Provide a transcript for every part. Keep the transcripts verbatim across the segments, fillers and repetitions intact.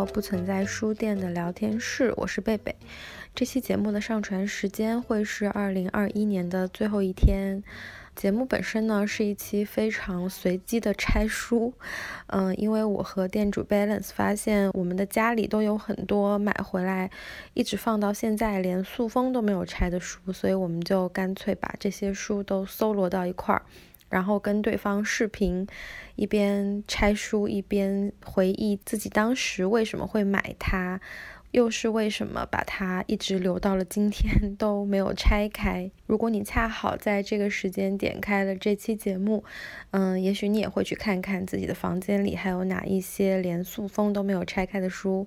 不存在书店的聊天室，我是贝贝。这期节目的上传时间会是二零二一年的最后一天。节目本身呢是一期非常随机的拆书，嗯，因为我和店主 Balance 发现我们的家里都有很多买回来一直放到现在连塑封都没有拆的书，所以我们就干脆把这些书都搜罗到一块儿，然后跟对方视频，一边拆书一边回忆自己当时为什么会买它，又是为什么把它一直留到了今天都没有拆开。如果你恰好在这个时间点开了这期节目，嗯，也许你也会去看看自己的房间里还有哪一些连塑封都没有拆开的书。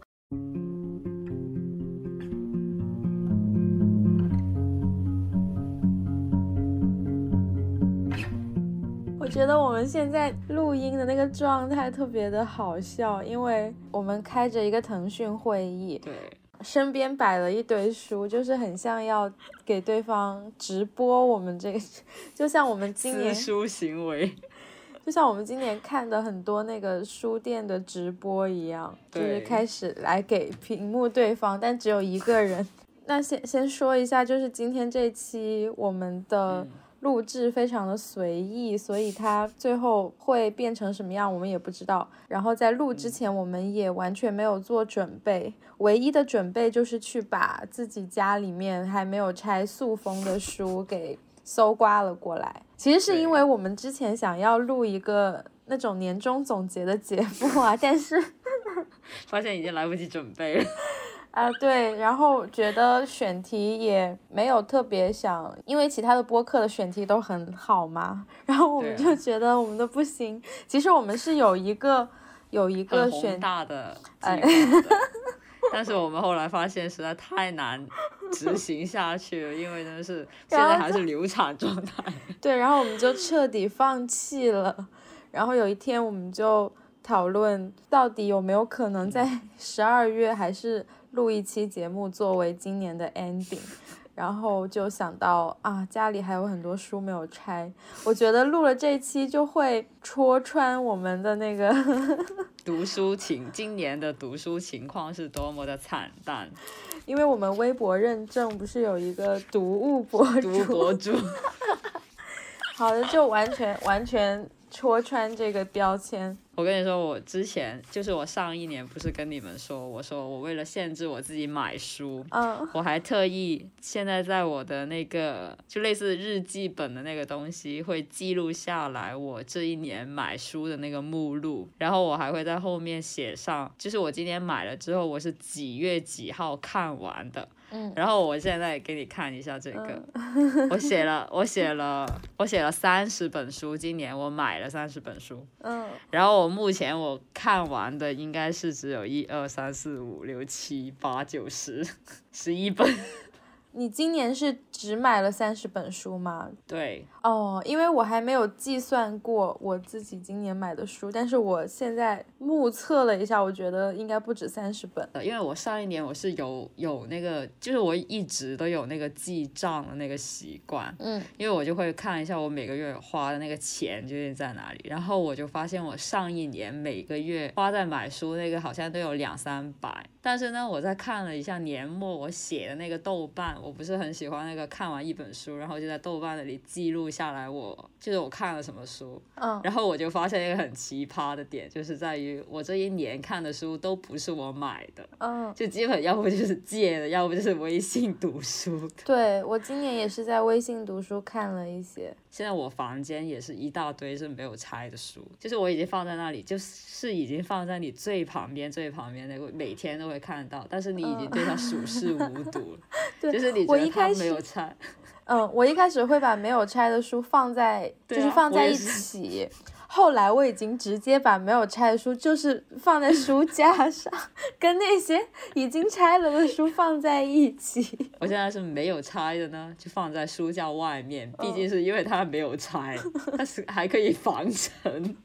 我觉得我们现在录音的那个状态特别的好笑，因为我们开着一个腾讯会议， 对， 身边摆了一堆书，就是很像要给对方直播我们这个，就像我们今年私书行为， 就像我们今年看的很多那个书店的直播一样，就是开始来给屏幕对方，但只有一个人。那先先说一下，就是今天这期我们的、嗯录制非常的随意，所以它最后会变成什么样我们也不知道。然后在录之前我们也完全没有做准备，唯一的准备就是去把自己家里面还没有拆塑封的书给搜刮了过来。其实是因为我们之前想要录一个那种年终总结的节目啊，但是发现已经来不及准备了。 啊、呃，对，然后觉得选题也没有特别想，因为其他的播客的选题都很好嘛，然后我们就觉得我们的不行。啊、其实我们是有一个有一个选很宏大的计划的、哎、但是我们后来发现实在太难执行下去了，因为真的是现在还是流产状态。 对，然后我们就彻底放弃了。然后有一天我们就讨论到底有没有可能在十二月还是录一期节目作为今年的 ending， 然后就想到啊，家里还有很多书没有拆，我觉得录了这一期就会戳穿我们的那个读书情今年的读书情况是多么的惨淡， 因为我们微博认证不是有一个读物博主， 读博主好的，就完全完全戳穿这个标签。 我跟你说，我之前就是我上一年不是跟你们说，我说我为了限制我自己买书， 嗯， 我还特意现在在我的那个就类似日记本的那个东西会记录下来我这一年买书的那个目录，然后我还会在后面写上，就是我今年买了之后我是几月几号看完的。 嗯， 然后我现在给你看一下这个，嗯、我写了我写了我写了三十本书，今年我买了三十本书， 嗯， 然后我目前我看完的应该是只有一二三四五六七八九十十一本。 你今年是只买了三十本书吗？ 对。 哦，因为我还没有计算过我自己今年买的书，但是我现在目测了一下，我觉得应该不止三十本。 因为我上一年我是有有那个，就是我一直都有那个记账的那个习惯， 嗯， 因为我就会看一下我每个月花的那个钱究竟在哪里，然后我就发现我上一年每个月花在买书那个好像都有两三百，但是呢，我在看了一下年末我写的那个豆瓣。我不是很喜欢那个看完一本书然后就在豆瓣那里记录下来我就是我看了什么书， 嗯， 然后我就发现一个很奇葩的点，就是在于我这一年看的书都不是我买的， 嗯， 就基本要不就是借的，要不就是微信读书的。 对，我今年也是在微信读书看了一些。 现在我房间也是一大堆是没有拆的书，就是我已经放在那里，就是已经放在你最旁边最旁边那个每天都会看到，但是你已经对它熟视无睹了。 对， 就是你觉得它没有拆。 嗯，我一开始会把没有拆的书放在、啊、就是放在一起，后来我已经直接把没有拆的书就是放在书架上跟那些已经拆了的书放在一起。 我现在是没有拆的呢就放在书架外面，毕竟是因为它没有拆，它是还可以防尘。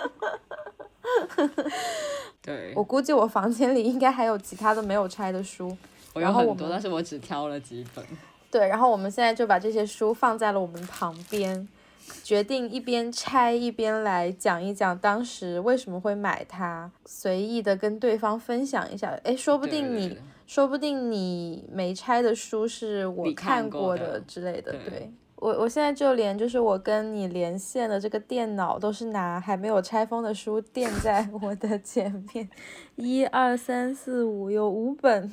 对， 我估计我房间里应该还有其他的没有拆的书， 我有很多但是我只挑了几本。 对，然后我们现在就把这些书放在了我们旁边， 决定一边拆一边来讲一讲当时为什么会买它，随意的跟对方分享一下。哎，说不定你对对对说不定你没拆的书是我你看看过过的的之类的。 对对，我我现在就连就是我跟你连线的这个电脑都是拿还没有拆封的书垫在我的前面，一二三四五有五本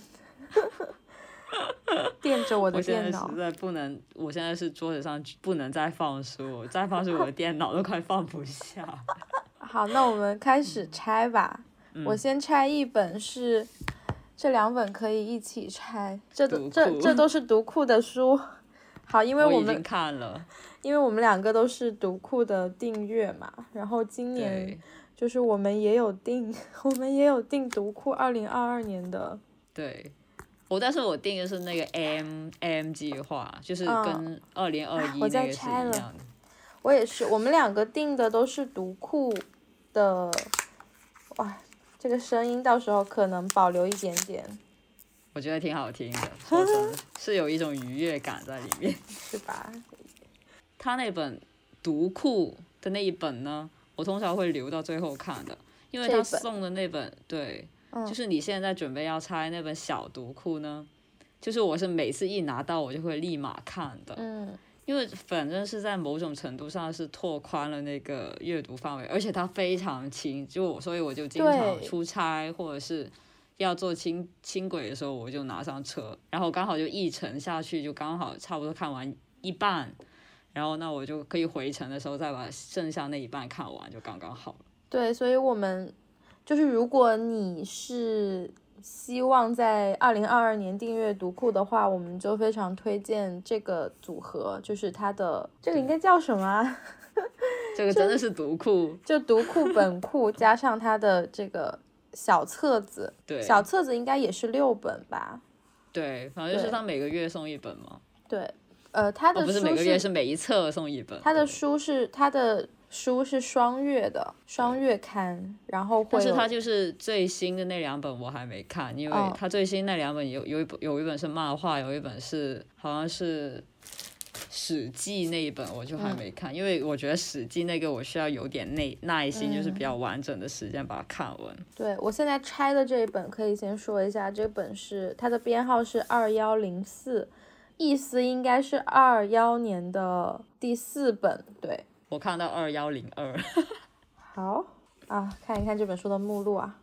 垫着我的我现在电脑实。在不能，我现在是桌子上不能再放书，再放书我的电脑都快放不下。 好，那我们开始拆吧。 嗯、 我先拆一本是，这两本可以一起拆，这都读库这这都是读库的书。好，因为我已经我们看了， 因为我们两个都是读库的订阅嘛，然后今年对就是我们也有订，我们也有订读库二零二二年的。 对，我但是我订的是那个 M M 计划，就是跟二零二一我那个是一在拆了样的。 我也是，我们两个订的都是读库的。哇，这个声音到时候可能保留一点点。 我觉得挺好听的，说真的是有一种愉悦感在里面， 是吧？ 他那本读库的那一本呢，我通常会留到最后看的，因为他送的那本，对、嗯，就是你现在准备要拆那本小读库呢，就是我是每次一拿到我就会立马看的， 嗯， 因为反正是在某种程度上是拓宽了那个阅读范围，而且它非常轻，就所以我就经常出差或者是要坐轻轻轨的时候，我就拿上车，然后刚好就一程下去，就刚好差不多看完一半，然后那我就可以回程的时候再把剩下那一半看完，就刚刚好了。 对，所以我们就是如果你是希望在二零二二年订阅读库的话，我们就非常推荐这个组合，就是它的这个应该叫什么啊？ 这个真的是读库， 就读库本库加上它的这个小册子， 对， 小册子应该也是六本吧？ 对，反正就是他每个月送一本嘛。 对，呃，他的书、 哦、不是每个月，是每一册送一本。 他的书是他的书是双月的，双月刊，然后会。 但是他就是最新的那两本我还没看，因为他最新那两本有有一本有一本是漫画，有一本是好像是史记那一本我就还没看，嗯、因为我觉得史记那个我需要有点耐耐心、嗯，就是比较完整的时间把它看完。 对，我现在拆的这一本可以先说一下，这本是它的编号是二幺零四，意思应该是二幺年的第四本。对， 我看到二幺零二。 好啊，看一看这本书的目录啊。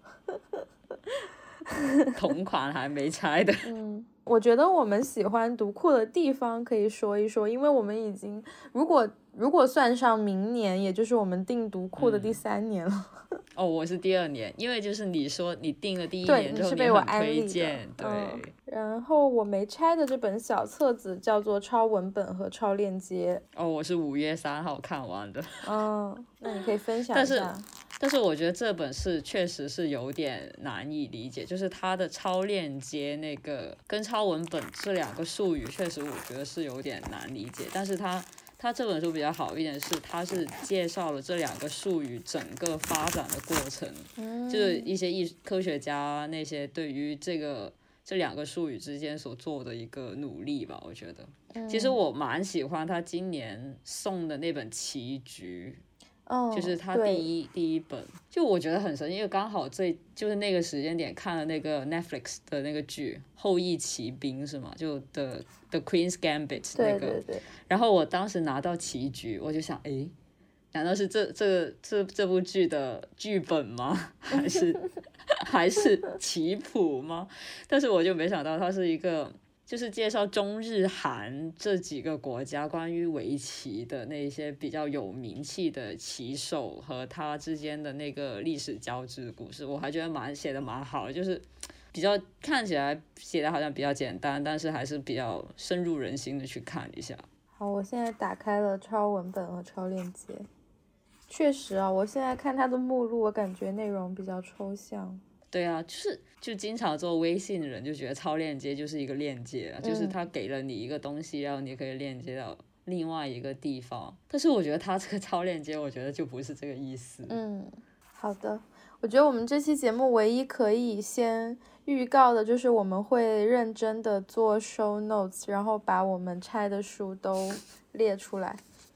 同款还没拆的。 嗯，我觉得我们喜欢读库的地方可以说一说，因为我们已经如果如果算上明年，也就是我们订读库的第三年了。 嗯、哦，我是第二年，因为就是你说你订了第一年之后， 你是被我很推荐，对、 嗯。然后我没拆的这本小册子叫做《超文本和超链接》。 哦，我是五月三号看完的。 嗯，那你可以分享一下。 但是但是我觉得这本是确实是有点难以理解，就是它的超链接那个跟超文本这两个术语，确实我觉得是有点难理解。但是它它这本书比较好一点是，它是介绍了这两个术语整个发展的过程， 嗯、 就是一些艺科学家那些对于这个这两个术语之间所做的一个努力吧，我觉得。 嗯、 其实我蛮喜欢他今年送的那本《棋局》。 哦、 就是他第一第一本，就我觉得很神奇，因为刚好最就是那个时间点看了那个 Netflix 的那个剧《后翼骑兵》是吗？就 The The Queen's Gambit 那个， 对对对。 然后我当时拿到棋局，我就想，诶，难道是这这这这部剧的剧本吗？还是还是棋谱吗？但是我就没想到它是一个。就是介绍中日韩这几个国家关于围棋的那些比较有名气的棋手和他之间的那个历史交织故事，我还觉得蛮写的蛮好的，就是比较看起来写的好像比较简单，但是还是比较深入人心的去看一下。 好，我现在打开了超文本和超链接，确实啊，我现在看它的目录，我感觉内容比较抽象。 对啊，就是就经常做微信的人就觉得超链接就是一个链接啊，嗯、就是他给了你一个东西，然后你可以链接到另外一个地方。但是我觉得他这个超链接，我觉得就不是这个意思。 嗯，好的。我觉得我们这期节目唯一可以先预告的就是我们会认真的做 show notes， 然后把我们拆的书都列出来。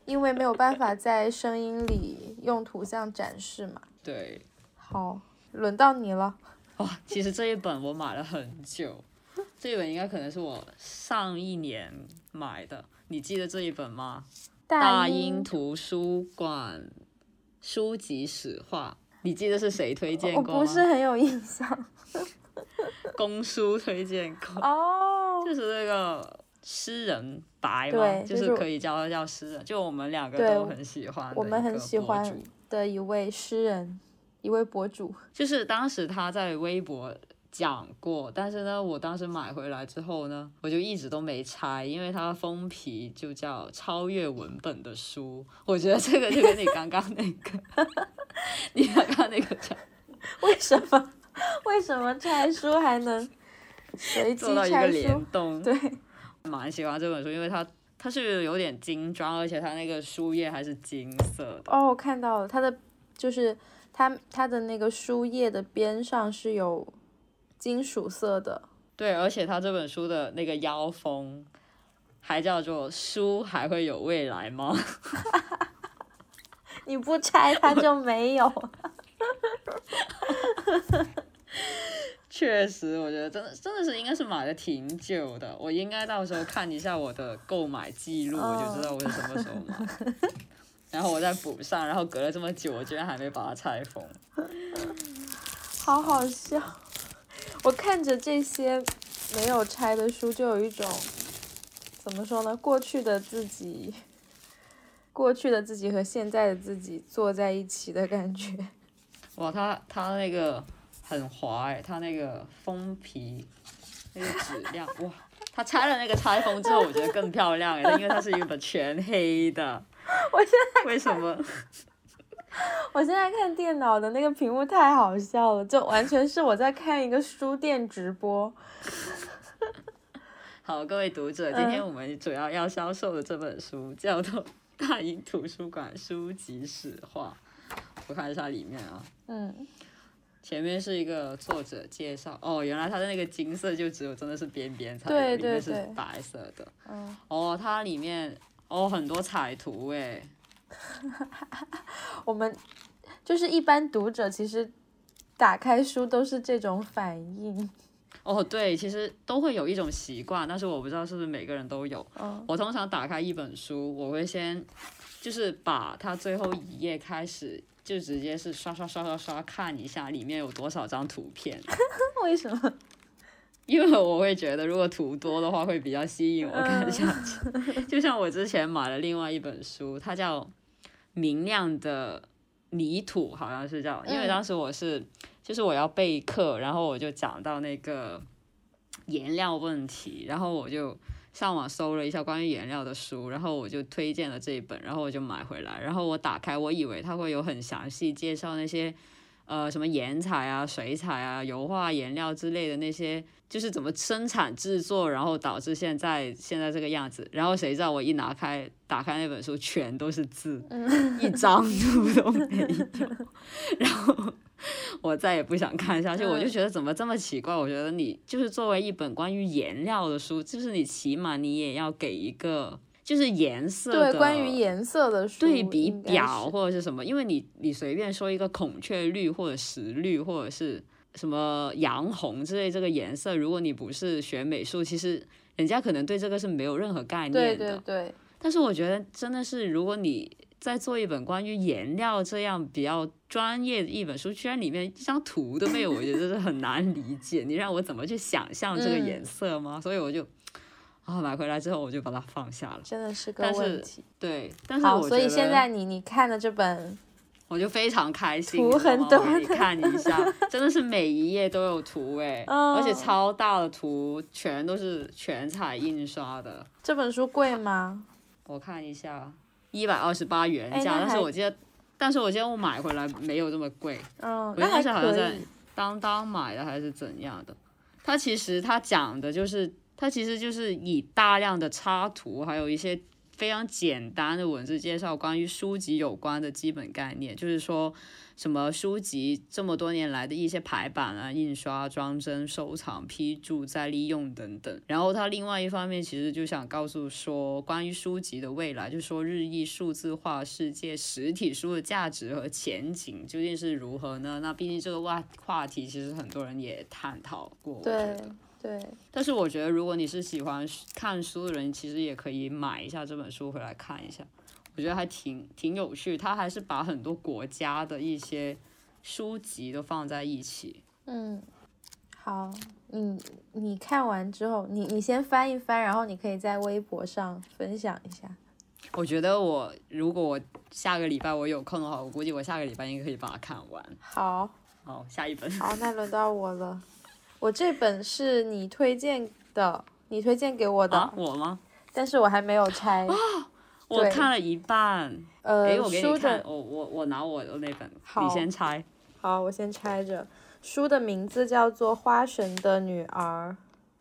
因为没有办法在声音里用图像展示嘛。 对， 好，轮到你了。 哇，其实这一本我买了很久，这一本应该可能是我上一年买的。你记得这一本吗？大英图书馆书籍史话，你记得是谁推荐过吗？ 我不是很有印象。 公书推荐过哦， 就是那个诗人白嘛， 对， 就是可以叫叫诗人，就我们两个都很喜欢的一个博主， 我们很喜欢的一位诗人，一位博主。 就是当时他在微博讲过，但是呢，我当时买回来之后呢，我就一直都没拆，因为它的封皮就叫超越文本的书。我觉得这个就跟你刚刚那个，你刚刚那个讲， 为什么？为什么拆书还能随机做到一个联动？ 对， 蛮喜欢这本书，因为它它是有点精装，而且它那个书页还是金色的。 哦，我看到了，它的就是它它的那个书页的边上是有金属色的。 对，而且它这本书的那个腰封还叫做“书还会有未来吗？” 你不拆它就没有。 确实，我觉得真的真的是应该是买的挺久的，我应该到时候看一下我的购买记录， oh. 我就知道我是什么时候买，然后我再补上，然后隔了这么久，我居然还没把它拆封， 好好笑。我看着这些没有拆的书，就有一种怎么说呢？过去的自己，过去的自己和现在的自己坐在一起的感觉。 哇，它它那个很滑哎，它那个封皮那个质量，哇，它拆了那个拆封之后，我觉得更漂亮哎，因为它是一本全黑的。 我现在为什么？ 我现在看电脑的那个屏幕太好笑了，就完全是我在看一个书店直播。 好，各位读者，今天我们主要要销售的这本书叫做《大英图书馆书籍史话》。我看一下里面啊， 嗯， 前面是一个作者介绍，哦，原来它的那个金色就只有真的是边边才有， 对对对， 里面是白色的。 嗯， 哦，它里面哦很多彩图哎。 我们就是一般读者，其实打开书都是这种反应。 哦，对，其实都会有一种习惯，但是我不知道是不是每个人都有。 嗯， 我通常打开一本书，我会先就是把它最后一页开始，就直接是刷刷刷刷刷看一下里面有多少张图片。 为什么？ 因为我会觉得如果图多的话会比较吸引我看下去。嗯、就像我之前买了另外一本书，它叫《明亮的泥土》，好像是叫，因为当时我是。就是我要备课，然后我就讲到那个颜料问题，然后我就上网搜了一下关于颜料的书，然后我就推荐了这一本，然后我就买回来，然后我打开，我以为它会有很详细介绍那些呃什么颜彩啊、水彩啊、油画颜料之类的那些，就是怎么生产制作，然后导致现在现在这个样子。然后谁知道我一拿开打开那本书，全都是字，嗯、一张图都没有，然后。我再也不想看下去，我就觉得怎么这么奇怪？我觉得你就是作为一本关于颜料的书，就是你起码你也要给一个就是颜色的对关于颜色的书对比表或者是什么，因为你你随便说一个孔雀绿或者石绿或者是什么洋红之类这个颜色，如果你不是学美术，其实人家可能对这个是没有任何概念的。 对对对。 但是我觉得真的是，如果你在做一本关于颜料这样比较专业的一本书，居然里面一张图都没有，我觉得是很难理解。你让我怎么去想象这个颜色吗？嗯、所以我就啊买回来之后我就把它放下了。 真的是个问题。 对，但是我觉得好，所以现在你你看的这本， 我就非常开心。 图很多， 我给你看一下，真的是每一页都有图哎，哦、而且超大的图，全都是全彩印刷的。 这本书贵吗？ 我看一下。一百二十八原价，但是我记得，但是我记得我买回来没有这么贵。 嗯， 我应该是好像在当当买的还是怎样的。它其实它讲的就是，它其实就是以大量的插图，还有一些非常简单的文字介绍关于书籍有关的基本概念，就是说什么书籍这么多年来的一些排版啊、印刷、装帧、收藏、批注、再利用等等。然后他另外一方面其实就想告诉说，关于书籍的未来，就是说日益数字化世界，实体书的价值和前景究竟是如何呢？那毕竟这个话话题其实很多人也探讨过， 对对。 但是我觉得如果你是喜欢看书的人，其实也可以买一下这本书回来看一下，我觉得还挺挺有趣。他还是把很多国家的一些书籍都放在一起。 嗯，好，你你看完之后，你你先翻一翻，然后你可以在微博上分享一下。 我觉得我如果我下个礼拜我有空的话，我估计我下个礼拜应该可以把它看完。 好， 好，下一本。 好，那轮到我了。我这本是你推荐的，你推荐给我的。 啊，我吗？ 但是我还没有拆。 啊，我看了一半。 呃， 诶，我给你看， 我我我拿我的那本， 好， 你先拆。 好，我先拆着。书的名字叫做《花神的女儿》。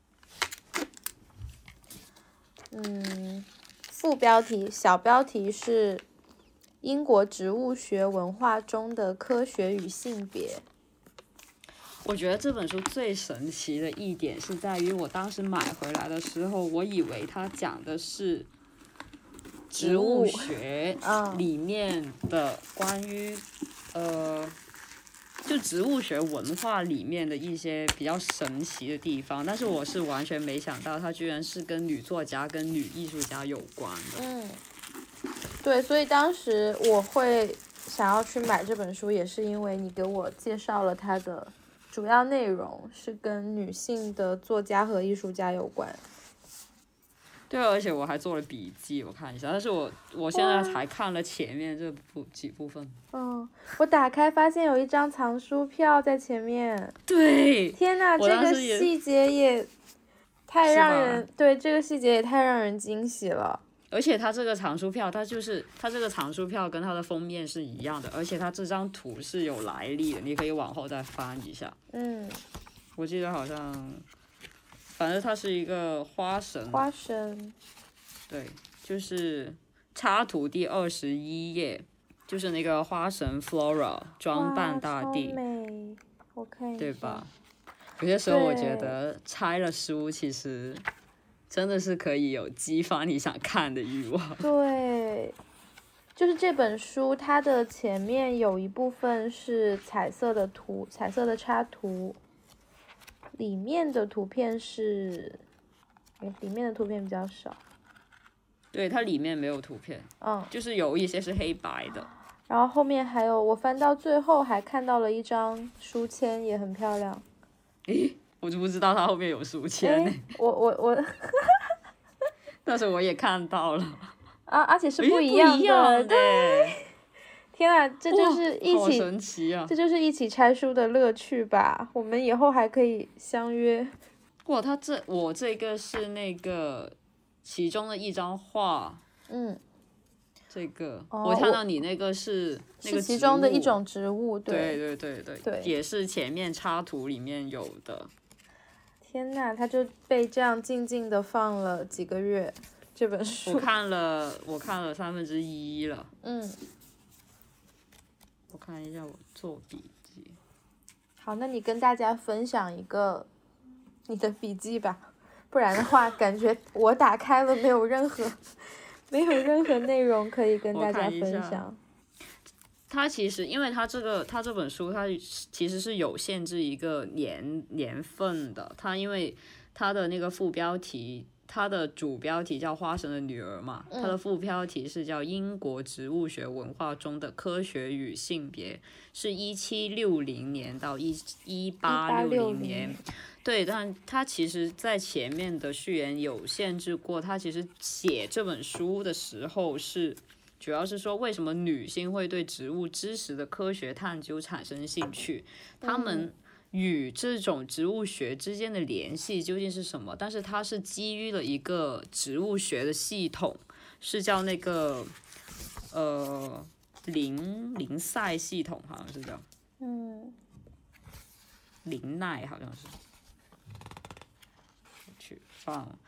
嗯，副标题、小标题是英国植物学文化中的科学与性别。 我觉得这本书最神奇的一点是在于，我当时买回来的时候，我以为它讲的是植物学里面的关于呃，就植物学文化里面的一些比较神奇的地方，但是我是完全没想到它居然是跟女作家跟女艺术家有关的。 嗯，对，所以当时我会想要去买这本书，也是因为你给我介绍了它的主要内容是跟女性的作家和艺术家有关。 对，而且我还做了笔记，我看一下，但是我我现在才看了前面这部几部分。 嗯，我打开发现有一张藏书票在前面。 对， 天哪，这个细节也太让人，对，这个细节也太让人惊喜了。 而且它这个藏书票，它就是它这个藏书票跟它的封面是一样的，而且它这张图是有来历的，你可以往后再翻一下。 嗯， 我记得好像，反正它是一个花神。 花神。 对，就是插图第二十一页，就是那个花神 Flora 装扮大地。 超美，我看一下。 对吧？有些时候我觉得拆了书其实真的是可以有激发你想看的欲望。 对，就是这本书它的前面有一部分是彩色的图，彩色的插图，里面的图片是，里面的图片比较少。 对，它里面没有图片， 嗯， 就是有一些是黑白的。 然后后面还有，我翻到最后还看到了一张书签，也很漂亮。 诶，我就不知道它后面有书签呢。 我我我， 但是我也看到了。 啊，而且是不一样的。 不一样对，天啊，这就是一起， 好神奇啊！ 这就是一起拆书的乐趣吧。我们以后还可以相约。 哇，它这我这个是那个其中的一张画。 嗯。 这个、 哦、 我看到你那个是那个是其中的一种植物， 对对对对对， 也是前面插图里面有的。 天哪，它就被这样静静的放了几个月，这本书。 我看了，我看了三分之一了。 嗯。 我看一下，我做笔记。 好，那你跟大家分享一个你的笔记吧，不然的话，感觉我打开了没有任何。没有任何内容可以跟大家分享。 它其实，因为它这个，它这本书，它其实是有限制一个年年份的。它因为它的那个副标题，它的主标题叫《花神的女儿》嘛，它的副标题是叫《英国植物学文化中的科学与性别》，是一七六零年到一一八六零年。对，但他其实在前面的序言有限制过，他其实写这本书的时候是主要是说为什么女性会对植物知识的科学探究产生兴趣，他们与这种植物学之间的联系究竟是什么？但是它是基于了一个植物学的系统，是叫那个呃林林赛系统，好像是叫嗯林奈好像是。去放，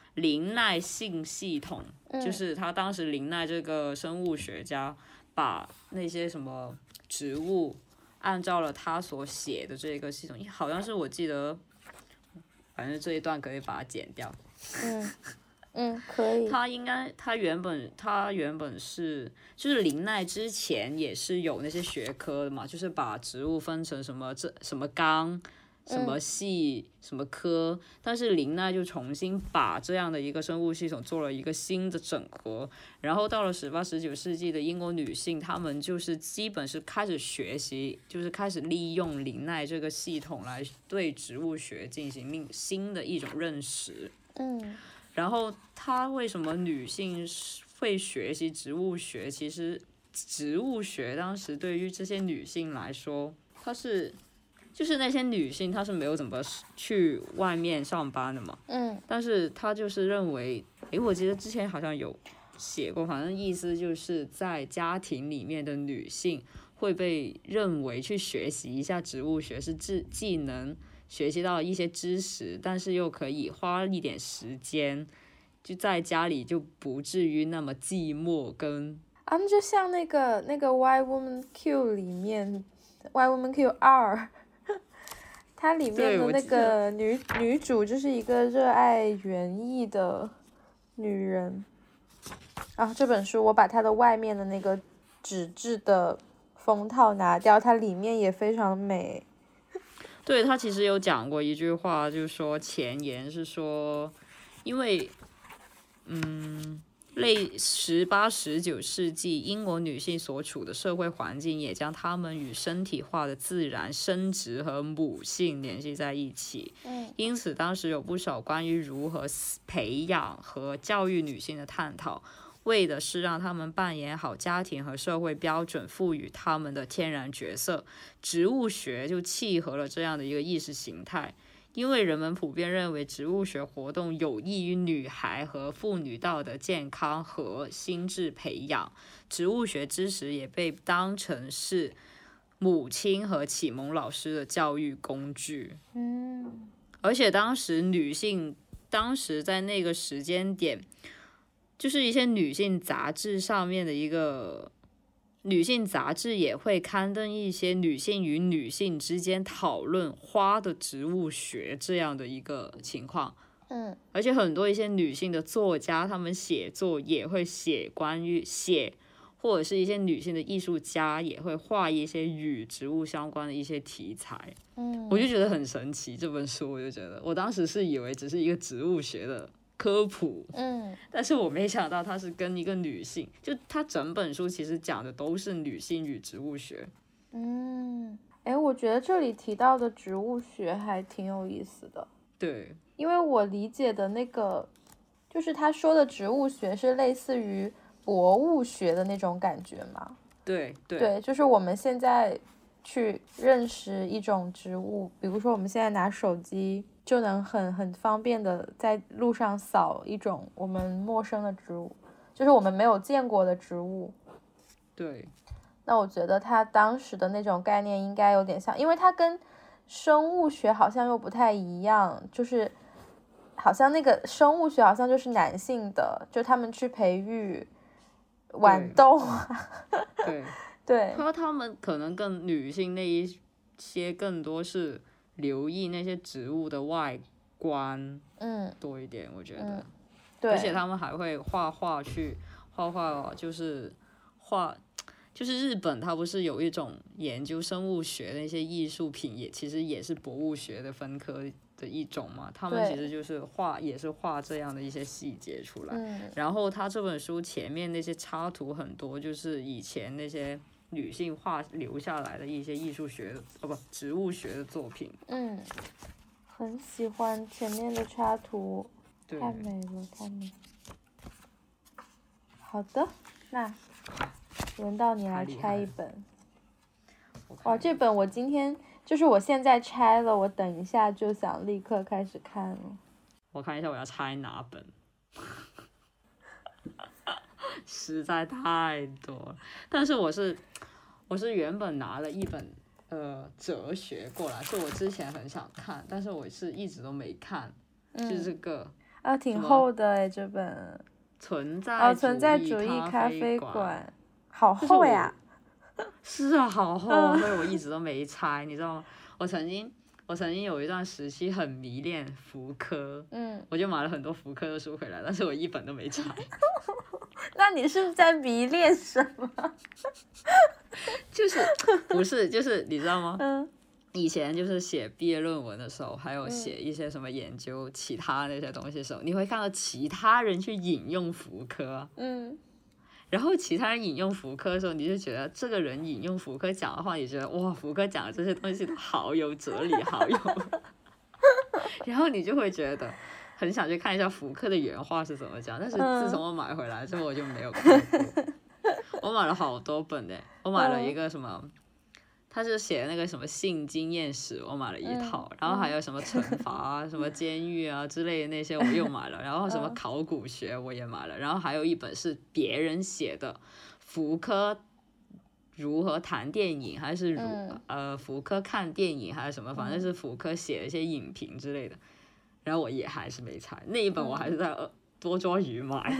林奈性系统， 嗯、 就是他当时林奈这个生物学家把那些什么植物按照了他所写的这个系统，好像是我记得，反正这一段可以把它剪掉。 嗯嗯，可以。 他应该，他原本他原本是，就是林奈之前也是有那些学科的嘛，就是把植物分成什么这什么纲、什么系、嗯、什么科，但是林奈就重新把这样的一个生物系统做了一个新的整合，然后到了十八、十九世纪的英国女性，她们就是基本是开始学习，就是开始利用林奈这个系统来对植物学进行另新的一种认识。 嗯。 然后，她为什么女性会学习植物学？其实，植物学当时对于这些女性来说，她是，就是那些女性她是没有怎么去外面上班的嘛。 嗯。 但是她就是认为，诶，我记得之前好像有写过，反正意思就是在家庭里面的女性会被认为去学习一下植物学是既既能学习到一些知识，但是又可以花一点时间，就在家里就不至于那么寂寞跟。 他们就像那个那个 Why Woman Q 里面 Why Woman Q 二，它里面的那个女女主就是一个热爱园艺的女人。啊，这本书我把它的外面的那个纸质的封套拿掉，它里面也非常美。 对，他其实有讲过一句话，就是说前言是说，因为，嗯，类十八、十九世纪英国女性所处的社会环境，也将她们与身体化的自然生殖和母性联系在一起。 嗯， 因此当时有不少关于如何培养和教育女性的探讨。为的是让他们扮演好家庭和社会标准赋予他们的天然角色。植物学就契合了这样的一个意识形态，因为人们普遍认为植物学活动有益于女孩和妇女道德健康和心智培养，植物学知识也被当成是母亲和启蒙老师的教育工具。 嗯， 而且当时女性，当时在那个时间点，就是一些女性杂志上面的一个女性杂志也会刊登一些女性与女性之间讨论花的植物学这样的一个情况。 嗯， 而且很多一些女性的作家，她们写作也会写关于写，或者是一些女性的艺术家也会画一些与植物相关的一些题材。 嗯， 我就觉得很神奇，这本书我就觉得，我当时是以为只是一个植物学的科普， 嗯， 但是我没想到它是跟一个女性，就它整本书其实讲的都是女性与植物学。 嗯，哎，我觉得这里提到的植物学还挺有意思的。 对， 因为我理解的那个，就是他说的植物学是类似于博物学的那种感觉嘛。 对对对，就是我们现在去认识一种植物，比如说我们现在拿手机就能很很方便的在路上扫一种我们陌生的植物，就是我们没有见过的植物。 对， 那我觉得他当时的那种概念应该有点像，因为它跟生物学好像又不太一样，就是好像那个生物学好像就是男性的，就他们去培育豌豆。 对对， 和他们可能更女性那一些更多是留意那些植物的外观， 嗯， 多一点，我觉得。 嗯，对， 而且他们还会画画，去画画，就是画，就是日本它不是有一种研究生物学的一些艺术品，也其实也是博物学的分科的一种嘛，他们其实就是画，也是画这样的一些细节出来。 嗯， 然后他这本书前面那些插图很多，就是以前那些女性画留下来的一些艺术学的，哦不，植物学的作品。 嗯，很喜欢前面的插图， 对， 太美了，太美了。好的，那轮到你来拆一本。哇，这本我今天就是我现在拆了，我等一下就想立刻开始看了。 我看一下我要拆哪本。实在太多了，但是我是我是原本拿了一本呃哲学过来，是我之前很想看，但是我是一直都没看， 嗯、 就是这个。 啊，挺厚的哎，这本存在哦，存在主义咖啡馆，好厚呀。 是啊，好厚、哦，所以我一直都没拆，你知道吗？我曾经，我曾经有一段时期很迷恋福柯，嗯，我就买了很多福柯的书回来，但是我一本都没拆。 那你是在迷恋什么？ 就是不是就是你知道吗？嗯，以前就是写毕业论文的时候，还有写一些什么研究其他那些东西的时候，嗯、你会看到其他人去引用福柯，嗯。然后其他人引用福柯的时候，你就觉得这个人引用福柯讲的话，你觉得哇，福柯讲的这些东西好有哲理，好有，然后你就会觉得很想去看一下福柯的原话是怎么讲。但是自从我买回来之后，我就没有看过。我买了好多本的，我买了一个什么，他是写那个什么性经验史，我买了一套，嗯、然后还有什么惩罚啊、什么监狱啊之类的那些我又买了，然后什么考古学我也买了，然后还有一本是别人写的，福柯如何谈电影，还是如、嗯、呃福柯看电影还是什么，反正是福柯写的一些影评之类的，然后我也还是没拆，那一本我还是在多抓鱼买。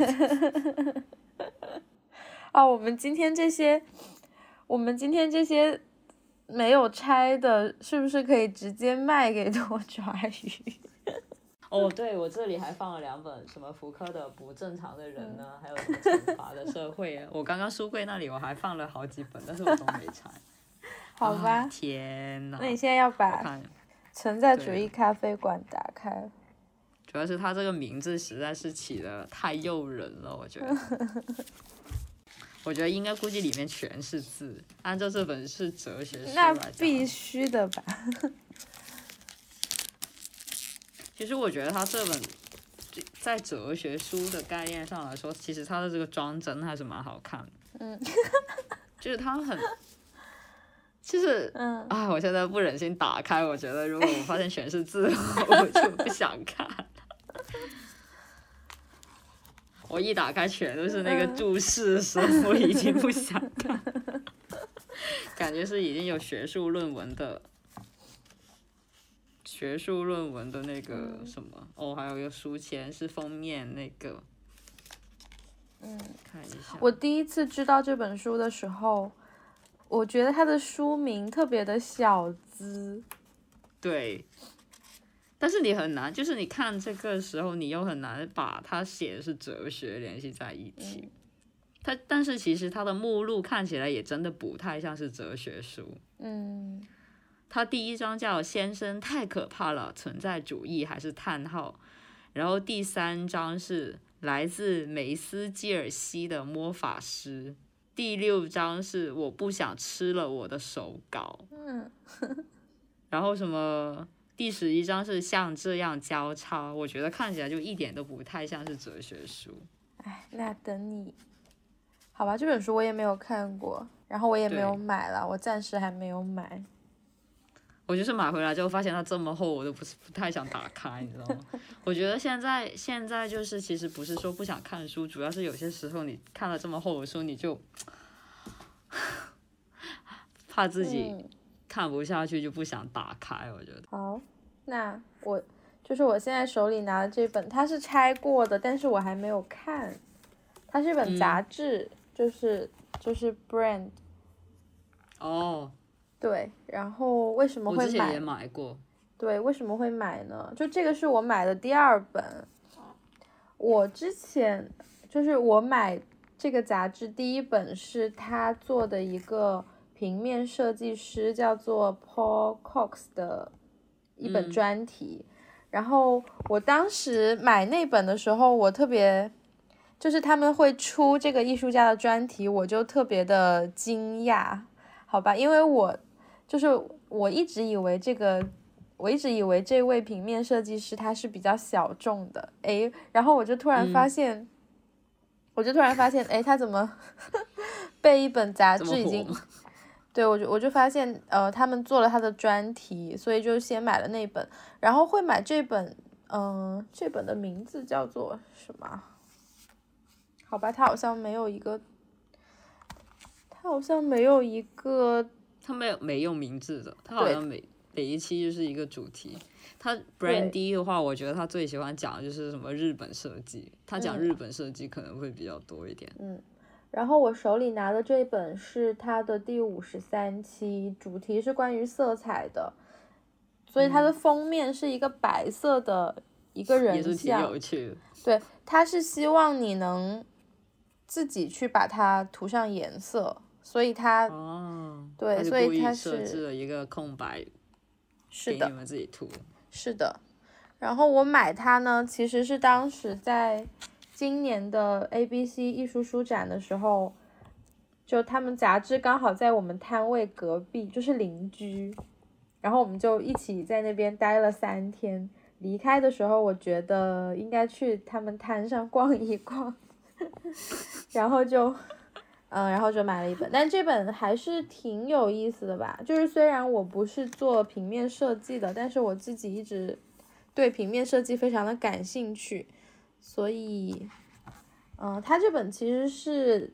哦，我们今天这些，我们今天这些没有拆的，是不是可以直接卖给多抓鱼？ 哦，对，我这里还放了两本，什么福柯的《不正常的人》呢，嗯、还有什么惩罚的社会。我刚刚书柜那里我还放了好几本，但是我都没拆。 好吧。 啊、天哪！ 那你现在要把存在主义咖啡馆打开。 主要是它这个名字实在是起得太诱人了，我觉得。我觉得应该估计里面全是字，按照这本是哲学书来讲， 那必须的吧。 其实我觉得他这本在哲学书的概念上来说，其实他的这个装帧还是蛮好看的。嗯，就是他很，就是嗯，哎，我现在不忍心打开，我觉得如果我发现全是字，我就不想看了。我一打开全都是那个注释的时候，我已经不想看，感觉是已经有学术论文的，学术论文的那个什么、嗯、哦，还有一个书签是封面那个，嗯，看一下。 我第一次知道这本书的时候，我觉得它的书名特别的小资， 对。但是你很难，就是你看这个时候，你又很难把它写的是哲学联系在一起。嗯、它，但是其实它的目录看起来也真的不太像是哲学书。嗯，它第一章叫“先生太可怕了，存在主义还是叹号”，然后第三章是来自梅斯基尔西的魔法师，第六章是我不想吃了我的手稿。嗯，然后什么？第十一章是像这样交叉，我觉得看起来就一点都不太像是哲学书。 哎，那等你，好吧，这本书我也没有看过，然后我也没有买了，我暂时还没有买。 我就是买回来之后发现它这么厚，我都不是不太想打开，你知道吗？我觉得现在现在就是其实不是说不想看书，主要是有些时候你看了这么厚的书，你就怕自己、嗯。看不下去就不想打开，我觉得。 好，那我就是我现在手里拿的这本，它是拆过的，但是我还没有看。它是一本杂志，嗯、就是就是 Brand。 哦。 对，然后为什么会买？ 我之前也买过。 对，为什么会买呢？就这个是我买的第二本。我之前就是我买这个杂志第一本是他做的一个。平面设计师叫做 Paul Cox 的一本专题、嗯、然后我当时买那本的时候，我特别就是他们会出这个艺术家的专题，我就特别的惊讶，好吧，因为我就是我一直以为这个我一直以为这位平面设计师他是比较小众的，诶，然后我就突然发现、嗯、我就突然发现诶，他怎么被一本杂志已经对，我就我就发现，呃，他们做了他的专题，所以就先买了那本，然后会买这本，嗯、呃，这本的名字叫做什么？好吧，它好像没有一个，它好像没有一个， 它没有没用名字的，它好像没， 每一期就是一个主题。他 Brandy 的话，我觉得他最喜欢讲的就是什么日本设计，他讲日本设计可能会比较多一点。 嗯，然后我手里拿的这本是他的第五十三期，主题是关于色彩的，所以它的封面是一个白色的一个人像， 也是挺有趣的。 对，他是希望你能自己去把它涂上颜色，所以他哦， 对，所以他是设置了一个空白， 是的， 给你们自己涂。 是的，然后我买它呢，其实是当时在今年的 A B C 艺术书展的时候，就他们杂志刚好在我们摊位隔壁，就是邻居，然后我们就一起在那边待了三天。离开的时候，我觉得应该去他们摊上逛一逛，然后就。嗯，然后就买了一本，但这本还是挺有意思的吧。就是虽然我不是做平面设计的，但是我自己一直对平面设计非常的感兴趣，所以，嗯，他这本其实是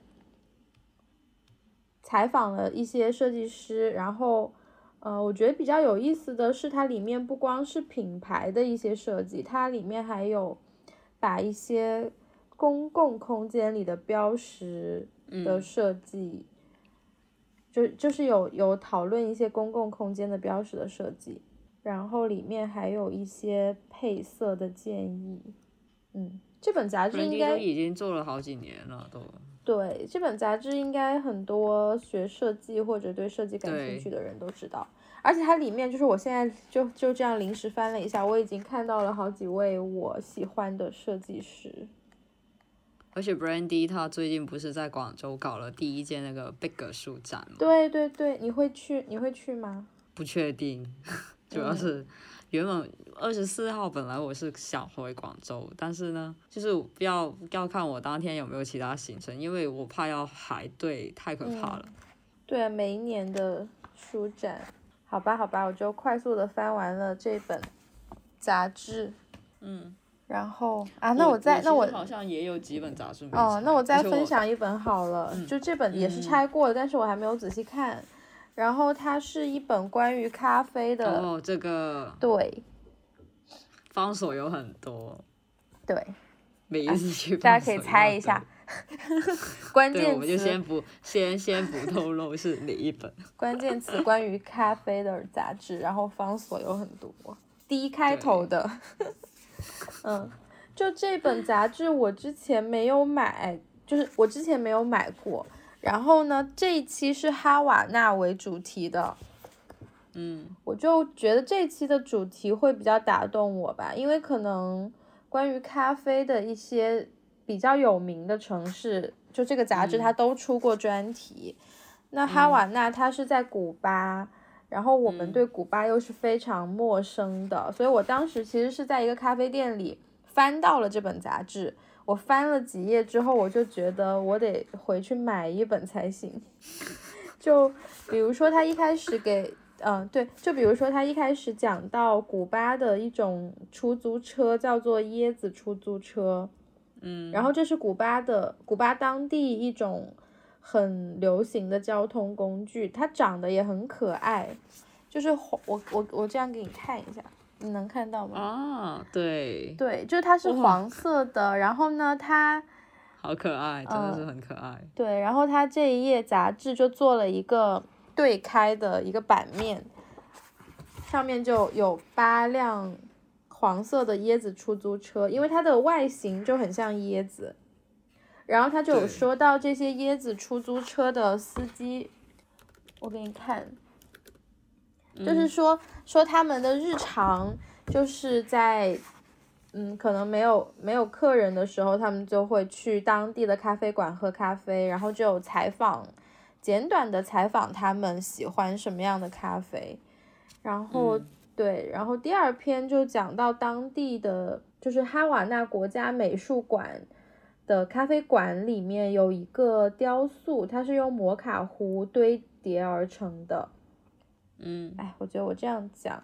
采访了一些设计师，然后，呃，我觉得比较有意思的是，它里面不光是品牌的一些设计，它里面还有把一些公共空间里的标识的设计，嗯、就就是有有讨论一些公共空间的标识的设计，然后里面还有一些配色的建议。嗯，这本杂志应该都已经做了好几年了，都。 对，这本杂志应该很多学设计或者对设计感兴趣的人都知道，而且它里面就是我现在就就这样临时翻了一下，我已经看到了好几位我喜欢的设计师。 而且 Brandy 他最近不是在广州搞了第一届那个 Big 书展吗？ 对对对，你会去？你会去吗？ 不确定，主要是原本二十四号本来我是想回广州，但是呢，就是要要看我当天有没有其他行程，因为我怕要排队，太可怕了。 嗯、对，每一年的书展，好吧好吧，我就快速的翻完了这本杂志。 嗯。 然后啊，那我再那我好像也有几本杂志没哦，那我再分享一本好了， 嗯、 就这本也是拆过的、嗯，但是我还没有仔细看。然后它是一本关于咖啡的。 哦，这个对， 方所有很多。 对， 每一次去、 啊、大家可以猜一下，关键词。 对，我们就先不先先不透露是哪一本。 关键词关于咖啡的杂志，然后方所有很多 D 开头的。嗯，就这本杂志我之前没有买，就是我之前没有买过。然后呢，这一期是哈瓦那为主题的， 嗯， 我就觉得这期的主题会比较打动我吧，因为可能关于咖啡的一些比较有名的城市，就这个杂志它都出过专题。嗯、那哈瓦那它是在古巴。然后我们对古巴又是非常陌生的、嗯，所以我当时其实是在一个咖啡店里翻到了这本杂志。我翻了几页之后，我就觉得我得回去买一本才行。就比如说他一开始给，嗯、呃，对，就比如说他一开始讲到古巴的一种出租车叫做椰子出租车， 嗯， 然后这是古巴的古巴当地一种很流行的交通工具，它长得也很可爱，就是我我我这样给你看一下，你能看到吗？ 啊，对对，就是它是黄色的，然后呢它好可爱，真的是很可爱、呃、 对，然后它这一页杂志就做了一个对开的一个版面，上面就有八辆黄色的椰子出租车，因为它的外形就很像椰子。然后他就有说到这些椰子出租车的司机，我给你看，就是说、嗯、说他们的日常就是在，嗯，可能没有没有客人的时候，他们就会去当地的咖啡馆喝咖啡，然后就有采访，简短的采访他们喜欢什么样的咖啡，然后、嗯、对，然后第二篇就讲到当地的，就是哈瓦那国家美术馆的咖啡馆里面有一个雕塑，它是用摩卡壶堆叠而成的。 嗯， 哎，我觉得我这样讲，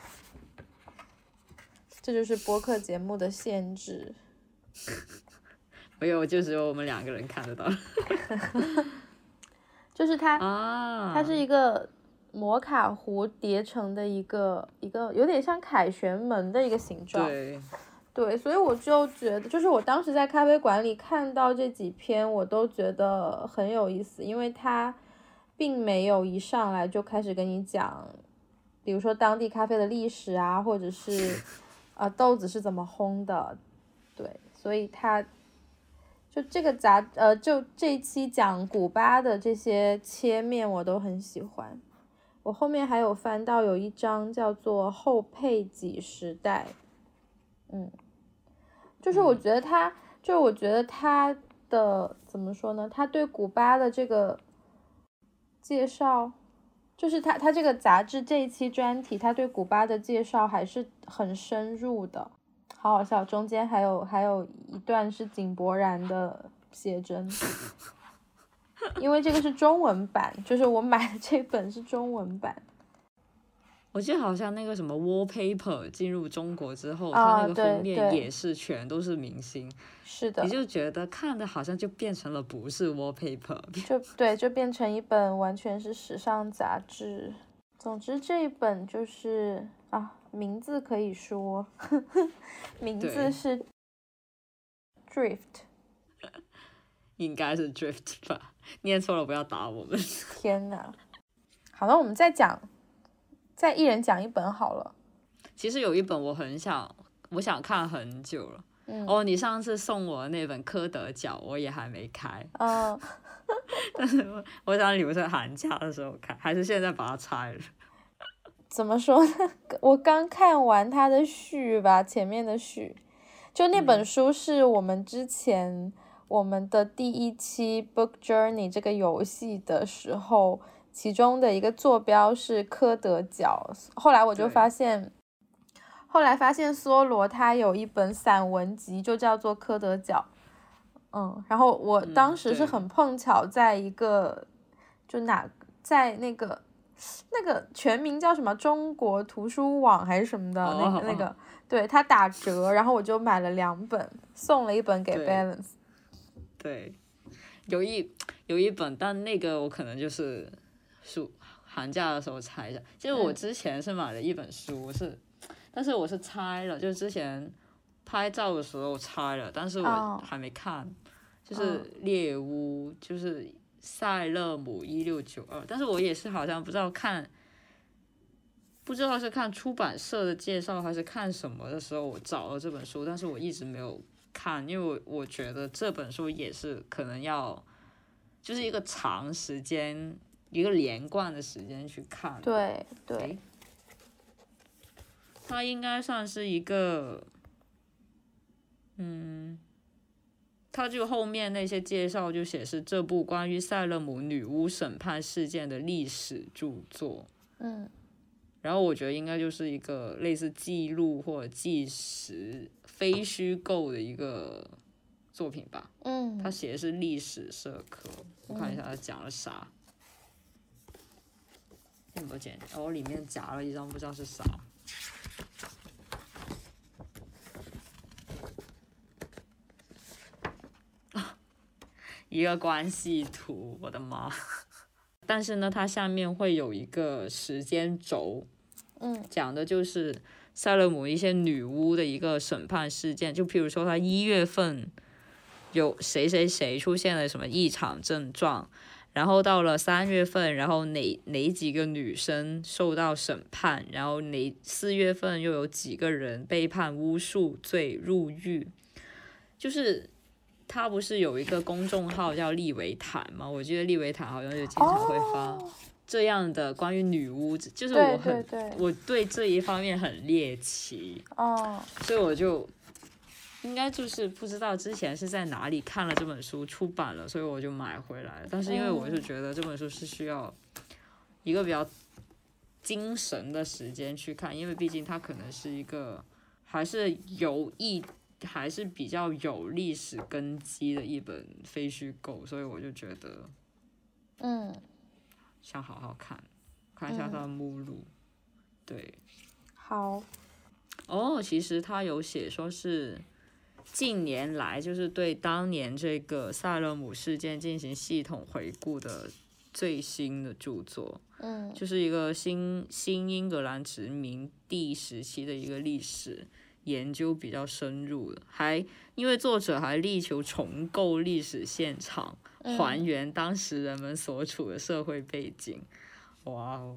这就是播客节目的限制。 没有，就只有我们两个人看得到。 就是它， 啊， 它是一个摩卡壶叠成的一个一个有点像凯旋门的一个形状。 对对，所以我就觉得，就是我当时在咖啡馆里看到这几篇，我都觉得很有意思，因为它并没有一上来就开始跟你讲，比如说当地咖啡的历史啊，或者是呃豆子是怎么烘的。对，所以它就这个杂呃就这一期讲古巴的这些切面我都很喜欢。我后面还有翻到有一章叫做后佩吉时代。嗯，就是我觉得他，嗯、就是我觉得他的怎么说呢？他对古巴的这个介绍，就是他他这个杂志这一期专题，他对古巴的介绍还是很深入的，好好笑。中间还有还有一段是井柏然的写真，因为这个是中文版，就是我买的这本是中文版。 我记得好像那个什么 wallpaper 进入中国之后， 啊、 它那个封面也是全都是明星。 是的， 你就觉得看的好像就变成了不是 wallpaper， 就对，就变成一本完全是时尚杂志。总之这一本就是啊，名字可以说，呵呵名字是 Drift， 应该是 Drift 吧，念错了不要打我们。 天哪！好了，我们再讲。再一人讲一本好了。 其实有一本我很想，我想看很久了。嗯、哦，你上次送我的那本《科德角》，我也还没开。嗯。但是我我想留着寒假的时候看，还是现在把它拆了。 怎么说呢？我刚看完它的序吧，前面的序，就那本书是我们之前、嗯、我们的第一期 Book Journey 这个游戏的时候。其中的一个坐标是科德角，后来我就发现，后来发现梭罗他有一本散文集，就叫做科德角，嗯，然后我当时是很碰巧，在一个、嗯、就哪在那个那个全名叫什么中国图书网还是什么的，哦、那个那个，对，他打折，然后我就买了两本，送了一本给 Balance。 对，有一有一本，但那个我可能就是。暑寒假的时候拆一下，其实我之前是买了一本书，是，但是我是拆了，就是之前拍照的时候拆了，但是我还没看， oh. 就是猎巫，就是塞勒姆一六九二，但是我也是好像不知道看，不知道是看出版社的介绍还是看什么的时候，我找了这本书，但是我一直没有看，因为我我觉得这本书也是可能要，就是一个长时间。一个连贯的时间去看， 对对， 它应该算是一个，嗯，它就后面那些介绍就写是这部关于塞勒姆女巫审判事件的历史著作， 嗯， 然后我觉得应该就是一个类似记录或者纪实非虚构的一个作品吧， 嗯， 他写的是历史社科，我看一下他讲了啥。有没有剪？哦，里面夹了一张不知道是啥。啊，一个关系图，我的妈！但是呢，它下面会有一个时间轴， 嗯， 讲的就是塞勒姆一些女巫的一个审判事件，就譬如说，他一月份有谁谁谁出现了什么异常症状。然后到了三月份，然后哪哪几个女生受到审判，然后哪四月份又有几个人被判巫术罪入狱，就是他不是有一个公众号叫利维坦吗？我记得利维坦好像就经常会发这样的关于女巫，就是我很对对对， 我对这一方面很猎奇， 哦， 所以我就。应该就是不知道之前是在哪里看了这本书出版了，所以我就买回来了。但是因为我是觉得这本书是需要一个比较精神的时间去看，因为毕竟它可能是一个还是有意还是比较有历史根基的一本非虚构，所以我就觉得嗯想好好看看一下它的目录、嗯、对， 好哦，其实他有写说是近年来就是对当年这个塞勒姆事件进行系统回顾的最新的著作， 嗯， 就是一个新新英格兰殖民地时期的一个历史研究比较深入的，还因为作者还力求重构历史现场， 嗯还原当时人们所处的社会背景。哇哦！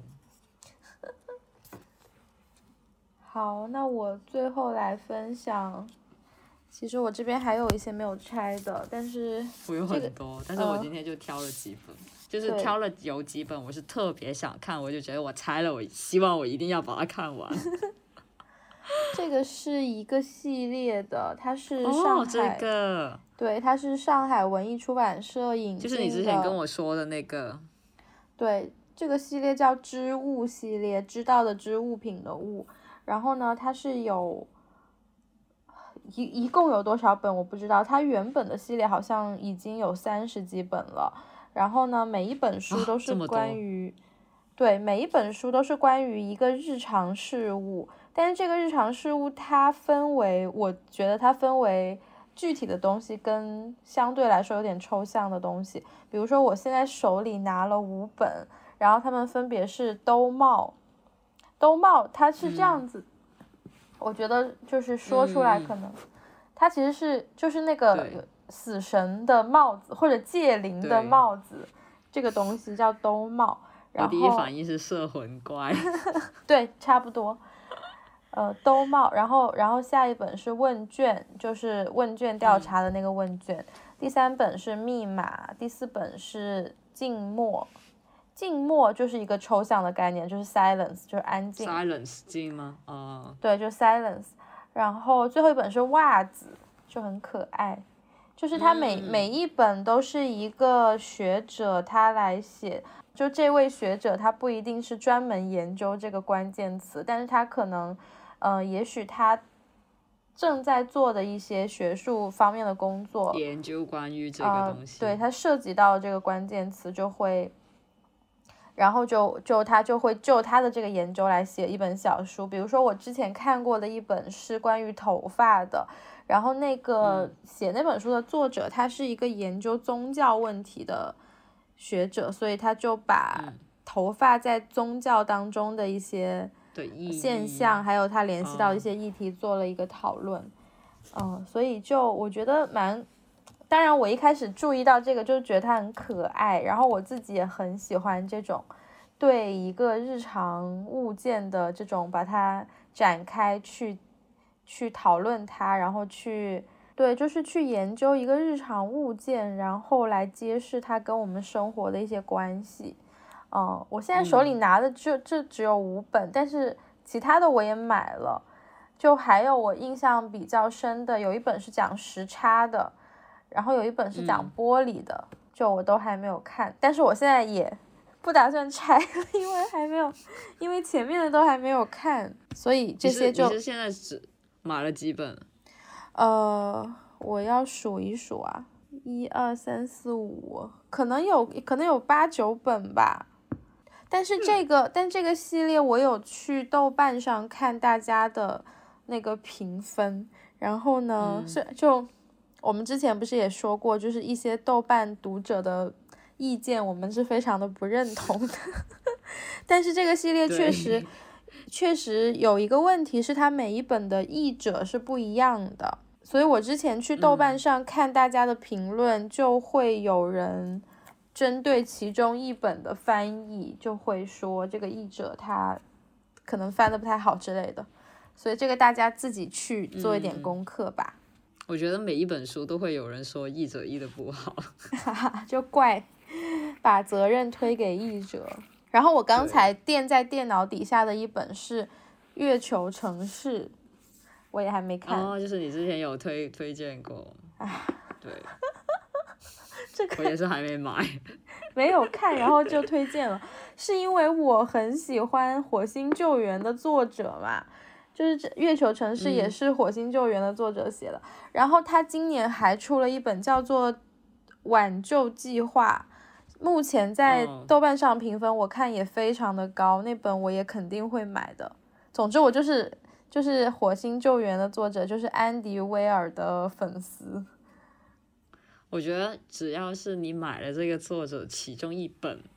好，那我最后来分享，其实我这边还有一些没有拆的，但是我有很多，但是我今嗯天就挑了几本，就是对挑了有几本我是特别想看，我就觉得我拆了，我希望我一定要把它看完。 这个是一个系列的，它是上哦，这海， 个对，它是上海文艺出版社引进的， 就是你之前跟我说的那个， 对，这个系列叫织物系列，知道的知，物品的物。然后呢，它是有一一共有多少本我不知道，它原本的系列好像已经有三十几本了。然后呢，每一本书都是啊这么多关于，对，每一本书都是关于一个日常事物，但是这个日常事物它分为，我觉得它分为具体的东西跟相对来说有点抽象的东西。比如说我现在手里拿了五本，然后它们分别是兜帽。兜帽它是这样子，嗯、我觉得就是说出来可能，嗯、它其实是就是那个死神的帽子或者戒灵的帽子，这个东西叫兜帽。然后我第一反应是摄魂怪， 对，差不多。呃，兜帽，然后然后下一本是问卷，就是问卷调查的那个问卷。嗯、第三本是密码，第四本是静默。静默就是一个抽象的概念，就是 silence， 就是安静。 silence 静吗？啊、uh ， 对，就 silence。然后最后一本是袜子，就很可爱，就是它每、嗯、每一本都是一个学者他来写，就这位学者他不一定是专门研究这个关键词，但是他可能，呃，也许他正在做的一些学术方面的工作， 研究关于这个东西， 呃、对，他涉及到这个关键词就会。然后就就他就会就他的这个研究来写一本小书，比如说我之前看过的一本是关于头发的，然后那个写那本书的作者他是一个研究宗教问题的学者，所以他就把头发在宗教当中的一些现象，还有他联系到一些议题做了一个讨论。嗯，所以就我觉得蛮。当然我一开始注意到这个就觉得它很可爱，然后我自己也很喜欢这种对一个日常物件的这种把它展开去去讨论它，然后去对就是去研究一个日常物件，然后来揭示它跟我们生活的一些关系。嗯，我现在手里拿的就这只有五本，但是其他的我也买了，就还有我印象比较深的有一本是讲时差的，然后有一本是讲玻璃的，嗯、就我都还没有看，但是我现在也不打算拆了，因为还没有，因为前面的都还没有看，所以这些就你是, 你是现在只买了几本？ 呃，我要数一数啊，一二三四五，可能有可能有八九本吧。但是这个、嗯、但这个系列我有去豆瓣上看大家的那个评分，然后呢、嗯、是就。我们之前不是也说过，就是一些豆瓣读者的意见我们是非常的不认同的但是这个系列确实确实有一个问题是它每一本的译者是不一样的，所以我之前去豆瓣上看大家的评论、嗯、就会有人针对其中一本的翻译就会说这个译者他可能翻得不太好之类的，所以这个大家自己去做一点功课吧、嗯， 我觉得每一本书都会有人说译者译的不好就怪把责任推给译者。然后我刚才垫在电脑底下的一本是月球城市，我也还没看。 哦，就是你之前有推推荐过。对这个我也是还没买没有看然后就推荐了，是因为我很喜欢火星救援的作者嘛，就是月球城市也是火星救援的作者写的、嗯、然后他今年还出了一本叫做挽救计划，目前在豆瓣上评分我看也非常的高、哦、那本我也肯定会买的。总之我就是就是火星救援的作者就是安迪威尔的粉丝。 我觉得只要是你买了这个作者其中一本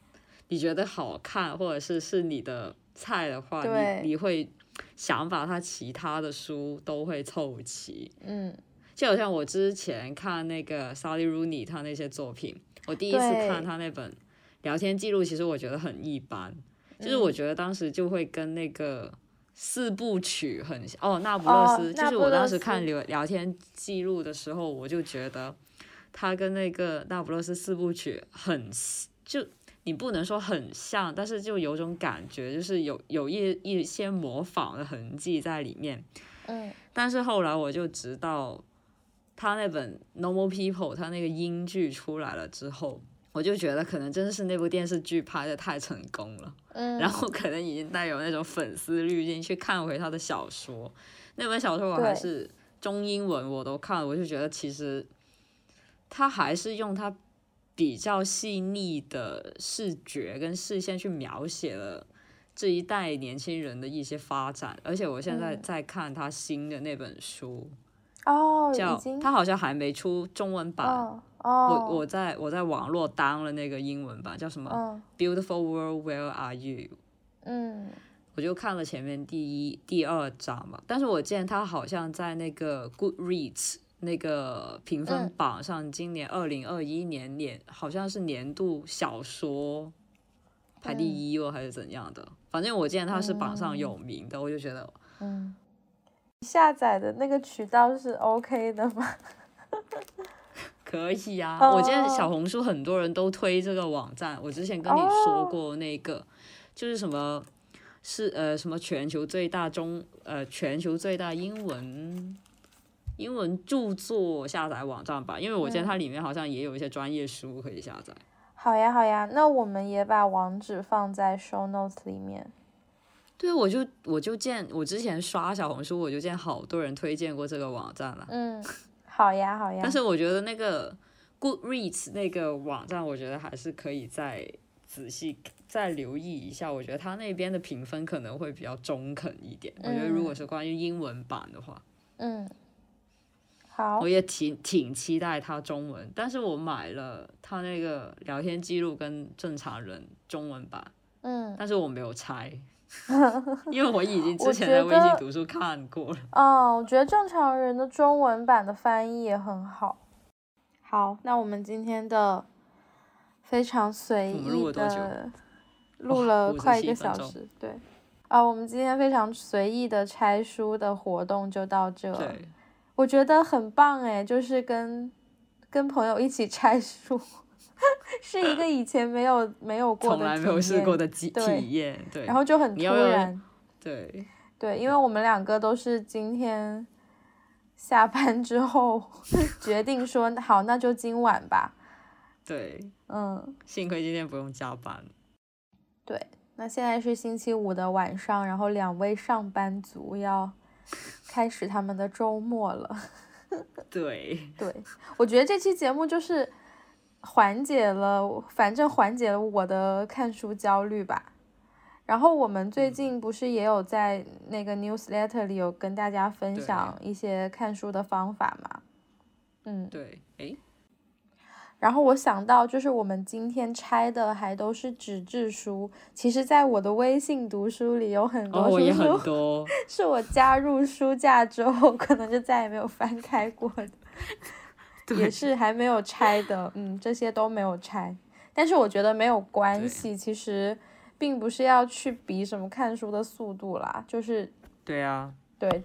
你觉得好看或者是是你的菜的话， 对你你会想把他其他的书都会凑齐。 嗯， 就好像我之前看那个 Sally Rooney 他那些作品，我第一次看他那本聊天记录，其实我觉得很一般，就是我觉得当时就会跟那个四部曲很像哦，那不勒斯， 哦、 就是我当时看聊聊天记录的时候，我就觉得他跟那个那不勒斯四部曲很就。你不能说很像，但是就有种感觉，就是有有一一些模仿的痕迹在里面。 嗯， 但是后来我就知道，他那本《Normal People》他那个英剧出来了之后，我就觉得可能真是那部电视剧拍的太成功了， 嗯， 然后可能已经带有那种粉丝滤镜去看回他的小说。那本小说我还是中英文我都看了，我就觉得其实他还是用他比较细腻的视觉跟视线去描写了这一代年轻人的一些发展，而且我现在在看他新的那本书， 哦， 叫他好像还没出中文版， 哦哦、 我我在我在网络当了那个英文版，叫什么、 嗯、 Beautiful World Where Are You？ 嗯， 我就看了前面第一、第二章吧，但是我见他好像在那个 Goodreads。那个评分榜上，今年二零二一年年好像是年度小说排第一哦，还是怎样的？反正我见他是榜上有名的，我就觉得， 嗯，下载的那个渠道是 OK 的吗？ 可以啊， oh. 我见小红书很多人都推这个网站，我之前跟你说过那个， oh. 就是什么是呃什么全球最大中呃全球最大英文。英文著作下载网站吧，因为我见它里面好像也有一些专业书可以下载。 嗯、好呀好呀，那我们也把网址放在 show notes 里面。 对，我就我就见我之前刷小红书，我就见好多人推荐过这个网站了。 嗯，好呀好呀。 但是我觉得那个 Goodreads 那个网站，我觉得还是可以再仔细再留意一下。我觉得它那边的评分可能会比较中肯一点。嗯、我觉得如果是关于英文版的话， 嗯。好， 我也挺挺期待他中文，但是我买了他那个聊天记录跟正常人中文版， 嗯， 但是我没有拆，因为我已经之前在微信读书看过了。 哦，我觉得正常人的中文版的翻译也很好。好，那我们今天的非常随意的， 录了多久？ 录了快一个小时，哦、对。啊、哦，我们今天非常随意的拆书的活动就到这。 对。 我觉得很棒哎，就是跟跟朋友一起拆书，是一个以前没有没有过的从来没有试过的体体验，对。 然后就很突然， 对对，因为我们两个都是今天下班之后决定说好，那就今晚吧。 对， 嗯， 幸亏今天不用加班。 对，那现在是星期五的晚上，然后两位上班族要开始他们的周末了。 对对，我觉得这期节目就是缓解了，反正缓解了我的看书焦虑吧。然后我们最近不是也有在那个 newsletter 里有跟大家分享一些看书的方法嘛？嗯， 对，诶。 然后我想到，就是我们今天拆的还都是纸质书，其实在我的微信读书里有很多书， 哦，也很多， 是我加入书架之后可能就再也没有翻开过的，也是还没有拆的，嗯，这些都没有拆。但是我觉得没有关系，其实并不是要去比什么看书的速度啦，就是对啊， 对。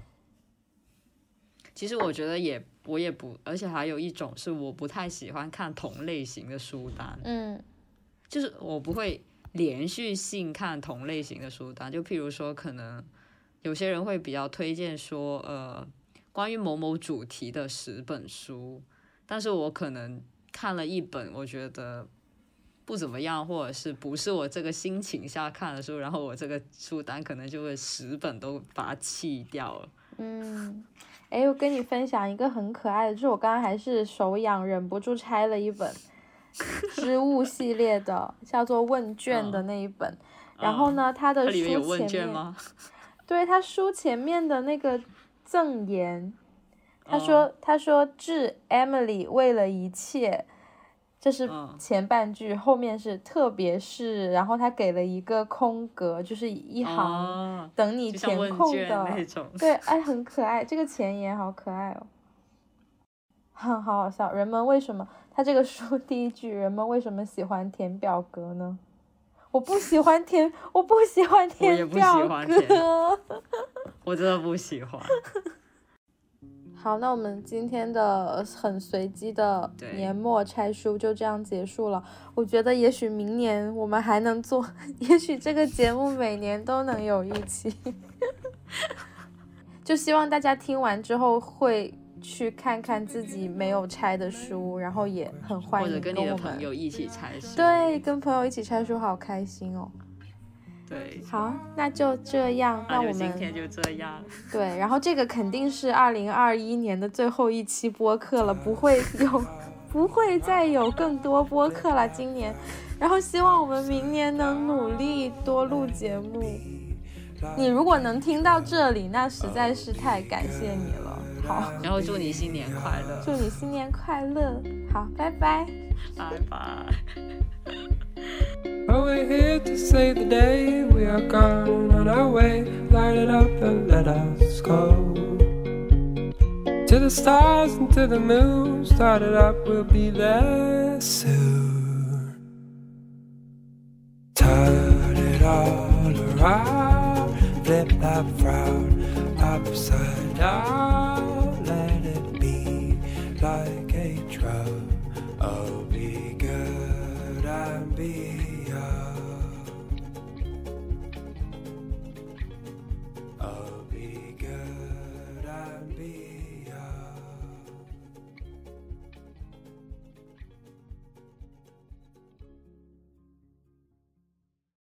其实我觉得也。我也不，而且还有一种是我不太喜欢看同类型的书单， 嗯， 就是我不会连续性看同类型的书单，就譬如说，可能有些人会比较推荐说，呃，关于某某主题的十本书，但是我可能看了一本，我觉得不怎么样，或者是不是我这个心情下看的书，然后我这个书单可能就会十本都把它弃掉了。 嗯。哎，我跟你分享一个很可爱的，就是我刚刚还是手痒，忍不住拆了一本织物系列的，叫做问卷的那一本。嗯、然后呢，它的书前面，它里面有问卷吗？对，它书前面的那个赠言，他说：“他、嗯、说致 Emily 为了一切， 这是前半句、嗯、后面是特别是，然后他给了一个空格，就是一行等你填空的、 哦、那种对，哎，很可爱，这个前言好可爱哦，好好笑。人们为什么他这个书第一句，人们为什么喜欢填表格呢？我不喜欢填，我不喜欢填表格， 我真的不喜欢。 好，那我们今天的很随机的年末拆书就这样结束了。我觉得也许明年我们还能做，也许这个节目每年都能有一期。就希望大家听完之后会去看看自己没有拆的书，然后也很欢迎跟我们， 或者跟你的朋友一起拆书。 对，跟朋友一起拆书好开心哦。 对， 好，那就这样，那我们今天就这样。 对，然后这个肯定是二零二一年的最后一期播客了，不会有，不会再有更多播客了，今年。然后希望我们明年能努力多录节目。你如果能听到这里，那实在是太感谢你了。好， 然后祝你新年快乐。 祝你新年快乐。好，拜拜。 拜拜。 Oh, we're here to save the day. We are gone on our way. Light it up and let us go to the stars and to the moon. Start it up, we'll be there soon. Turn it all around. Flip that frown upside down.